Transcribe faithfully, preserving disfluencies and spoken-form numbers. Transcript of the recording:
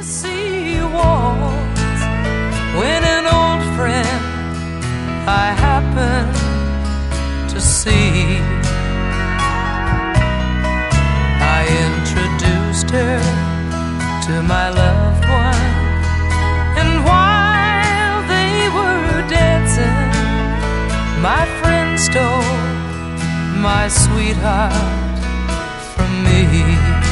Tennessee waltz when an old friend I happened to see. I introduced her to my loved one, and while they were dancing, my friend stole my sweetheart from me.